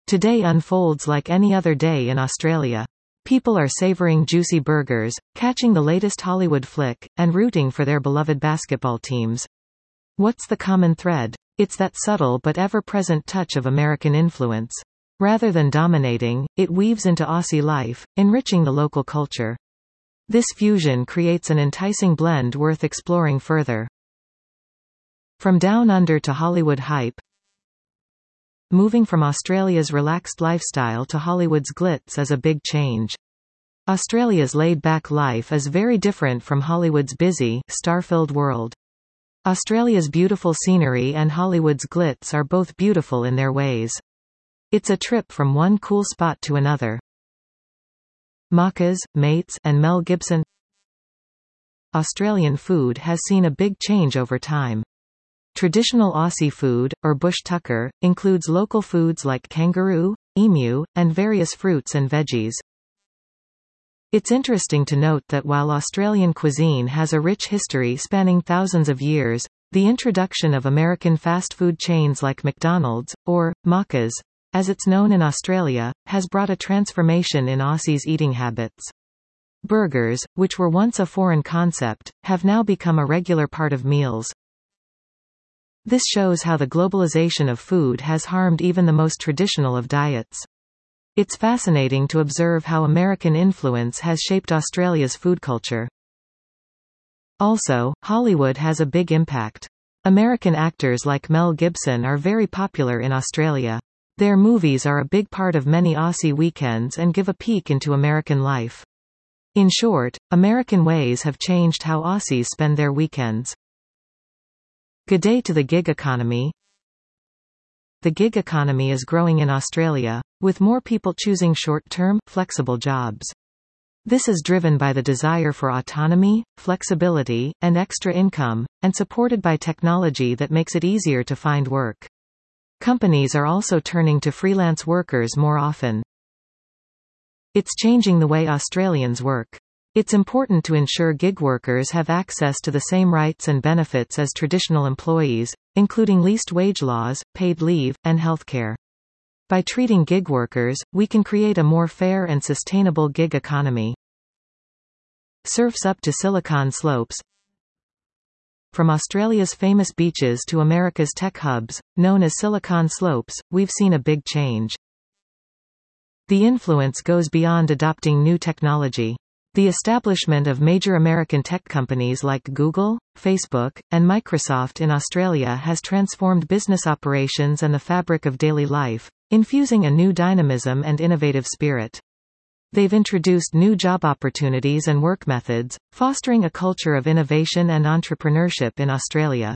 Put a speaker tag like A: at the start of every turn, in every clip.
A: Today unfolds like any other day in Australia. People are savoring juicy burgers, catching the latest Hollywood flick, and rooting for their beloved basketball teams. What's the common thread? It's that subtle but ever-present touch of American influence. Rather than dominating, it weaves into Aussie life, enriching the local culture. This fusion creates an enticing blend worth exploring further. From Down Under to Hollywood hype. Moving from Australia's relaxed lifestyle to Hollywood's glitz is a big change. Australia's laid-back life is very different from Hollywood's busy, star-filled world. Australia's beautiful scenery and Hollywood's glitz are both beautiful in their ways. It's a trip from one cool spot to another. Macca's, Mates, and Mel Gibson. Australian food has seen a big change over time. Traditional Aussie food, or bush tucker, includes local foods like kangaroo, emu, and various fruits and veggies. It's interesting to note that while Australian cuisine has a rich history spanning thousands of years, the introduction of American fast food chains like McDonald's, or Macca's, as it's known in Australia, has brought a transformation in Aussies' eating habits. Burgers, which were once a foreign concept, have now become a regular part of meals. This shows how the globalization of food has harmed even the most traditional of diets. It's fascinating to observe how American influence has shaped Australia's food culture. Also, Hollywood has a big impact. American actors like Mel Gibson are very popular in Australia. Their movies are a big part of many Aussie weekends and give a peek into American life. In short, American ways have changed how Aussies spend their weekends. Good day to the gig economy. The gig economy is growing in Australia, with more people choosing short-term, flexible jobs. This is driven by the desire for autonomy, flexibility, and extra income, and supported by technology that makes it easier to find work. Companies are also turning to freelance workers more often. It's changing the way Australians work. It's important to ensure gig workers have access to the same rights and benefits as traditional employees, including least wage laws, paid leave, and healthcare. By treating gig workers, we can create a more fair and sustainable gig economy. Surfs up to Silicon Slopes. From Australia's famous beaches to America's tech hubs, known as Silicon Slopes, we've seen a big change. The influence goes beyond adopting new technology. The establishment of major American tech companies like Google, Facebook, and Microsoft in Australia has transformed business operations and the fabric of daily life, infusing a new dynamism and innovative spirit. They've introduced new job opportunities and work methods, fostering a culture of innovation and entrepreneurship in Australia.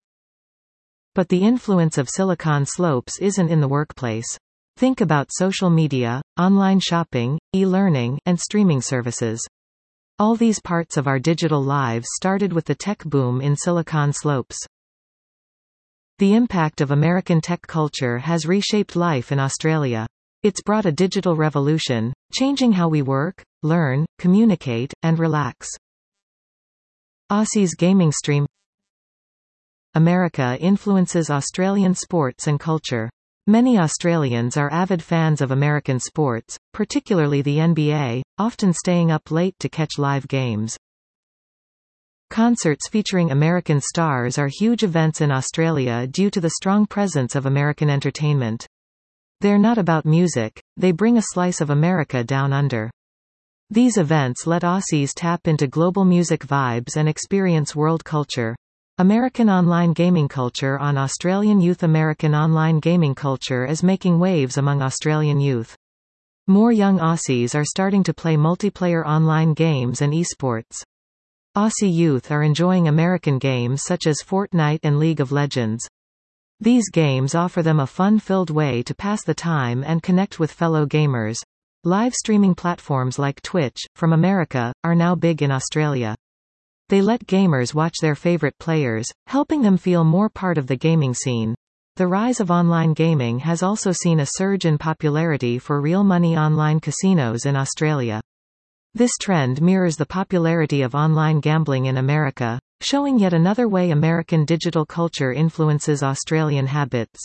A: But the influence of Silicon Slopes isn't in the workplace. Think about social media, online shopping, e-learning, and streaming services. All these parts of our digital lives started with the tech boom in Silicon Slopes. The impact of American tech culture has reshaped life in Australia. It's brought a digital revolution, changing how we work, learn, communicate, and relax. Aussies gaming stream. America influences Australian sports and culture. Many Australians are avid fans of American sports, particularly the NBA, often staying up late to catch live games. Concerts featuring American stars are huge events in Australia due to the strong presence of American entertainment. They're not about music, they bring a slice of America down under. These events let Aussies tap into global music vibes and experience world culture. American online gaming culture on Australian youth. American online gaming culture is making waves among Australian youth. More young Aussies are starting to play multiplayer online games and esports. Aussie youth are enjoying American games such as Fortnite and League of Legends. These games offer them a fun-filled way to pass the time and connect with fellow gamers. Live streaming platforms like Twitch, from America, are now big in Australia. They let gamers watch their favorite players, helping them feel more part of the gaming scene. The rise of online gaming has also seen a surge in popularity for real money online casinos in Australia. This trend mirrors the popularity of online gambling in America, showing yet another way American digital culture influences Australian habits.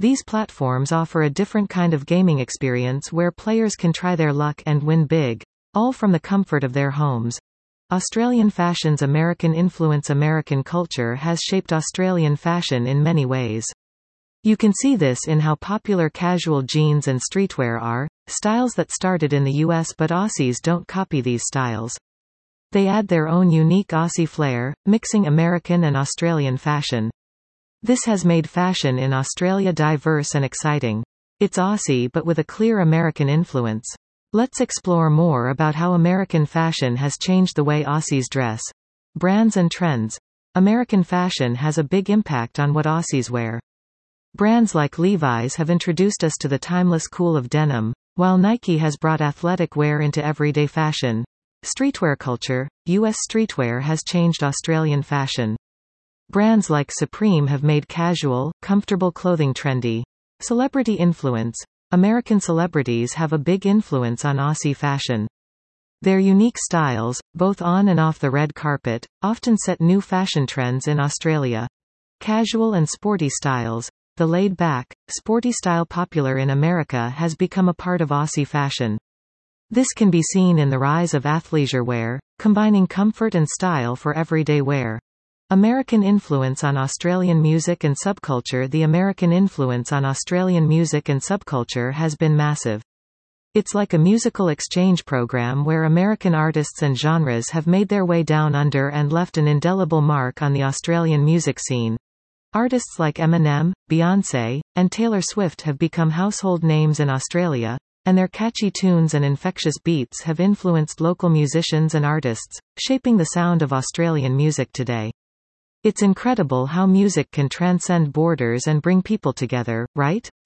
A: These platforms offer a different kind of gaming experience where players can try their luck and win big, all from the comfort of their homes. Australian fashion's American influence. American culture has shaped Australian fashion in many ways. You can see this in how popular casual jeans and streetwear are, styles that started in the US, but Aussies don't copy these styles. They add their own unique Aussie flair, mixing American and Australian fashion. This has made fashion in Australia diverse and exciting. It's Aussie but with a clear American influence. Let's explore more about how American fashion has changed the way Aussies dress. Brands and trends. American fashion has a big impact on what Aussies wear. Brands like Levi's have introduced us to the timeless cool of denim, while Nike has brought athletic wear into everyday fashion. Streetwear culture. US streetwear has changed Australian fashion. Brands like Supreme have made casual, comfortable clothing trendy. Celebrity influence. American celebrities have a big influence on Aussie fashion. Their unique styles, both on and off the red carpet, often set new fashion trends in Australia. Casual and sporty styles. The laid-back, sporty style popular in America has become a part of Aussie fashion. This can be seen in the rise of athleisure wear, combining comfort and style for everyday wear. American influence on Australian music and subculture. The American influence on Australian music and subculture has been massive. It's like a musical exchange program where American artists and genres have made their way down under and left an indelible mark on the Australian music scene. Artists like Eminem, Beyoncé, and Taylor Swift have become household names in Australia, and their catchy tunes and infectious beats have influenced local musicians and artists, shaping the sound of Australian music today. It's incredible how music can transcend borders and bring people together, right?